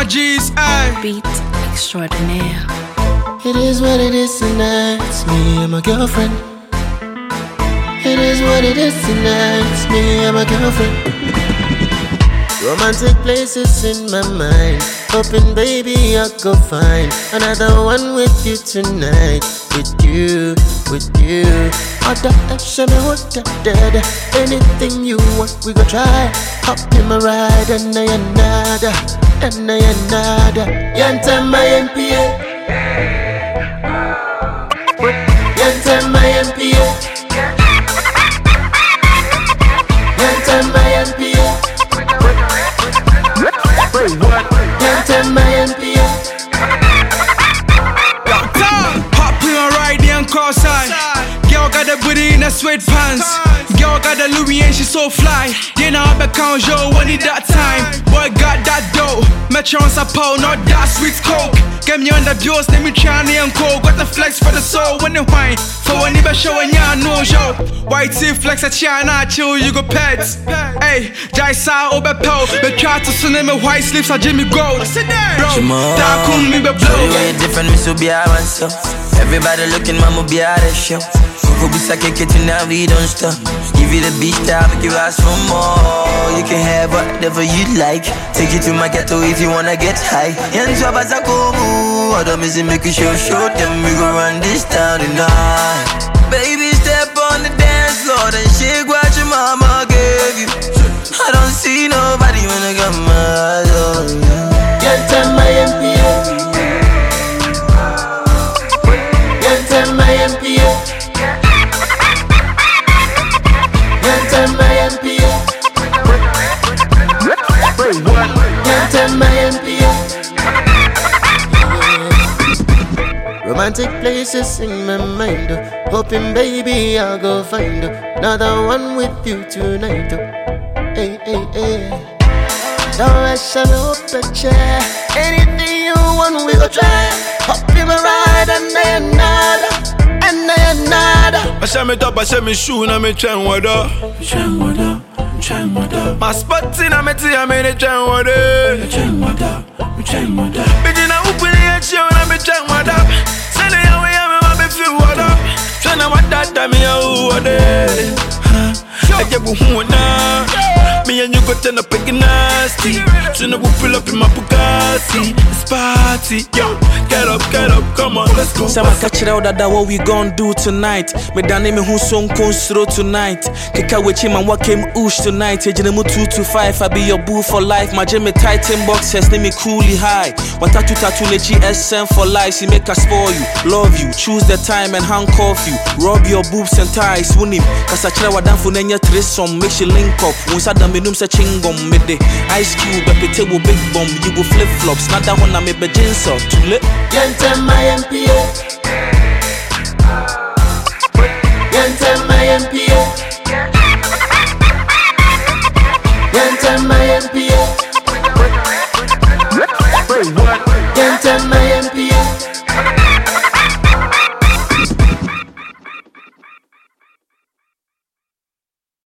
G's, aye. Beat extraordinaire. It is what it is tonight, it's me and my girlfriend. It is what it is tonight, it's me and my girlfriend. Romantic places in my mind, hoping baby I go find another one with you tonight. With you, with you. Show me what that. Anything you want, we gon' try. Hop in my ride, and I nada, and I nada. Yanta my MPA, yanta my MPA, yanta my MPA. Yanta my MPA. Hop in a ride and cross-side. Girl got the booty in the sweatpants. Girl got the Louis and she so fly. Yeah, now I count yo, when it that time. Boy got that dough. Metro on Sapo, not that sweet coke. Get me on the bills, let me try and coke. Got the flex for the soul when they whine. For when you be showing ya no show. White tee flex at China, chill, you go pets. Hey, Jaisa over pill. But try to send me white sleeves, I Jimmy Gold. Bro, that could me be blow. Way different, me so be a so. Everybody looking, mama be out of show. Go be sake kitchen now, we don't stop. Give you the beach time, make you ask for more. You can have whatever you like. Take you to my ghetto if you wanna get high. And so as I go, other music make you show them we gon' run this town tonight. Baby, step on the dance floor and shake what your mama gave you. I don't see nobody when I got my eyes on you. Yanta my MPA, yanta my MPA. Yanta my MPA, yanta my MPA. Romantic places in my mind, hoping baby I'll go find another one with you tonight. Hey, hey, hey. Don't rush me up the chair. Anything you want, we go try. Hop in my ride and I nada, and I nada. I say me top, I say me shoe, na me chain water. Chain water. My spot in a me tea, I made a chain water. Chain water. Begin a open the chain, na me chain water. Send it away, I me feel water. Tryna what that time me a water. I get who na. Me and you go turn up again nasty. Tryna pull up in my Bugatti. It's party, yo. Get up, come on, let's go. Sama catch it out that what we gon' do tonight. Me dane me who song constro tonight. Keka wechi man what came oosh tonight. Ejine mu 2 to 5, I be your boo for life. My Jimmy Titan boxers, name me cruelly high. Watatu tattoo ne GSM for life. See make us spoil you, love you, choose the time and handcuff you. Rub your boobs and ties, win him. Cause I try what done for nenya threesome. Make you link up. Once I done me num se chingom me de. Ice Cube, a table big bomb. You go flip flops. Not that one I me be jeans up. Too late. Yanta my MPA, yanta my MPA, yanta my MPA, yanta my MPA.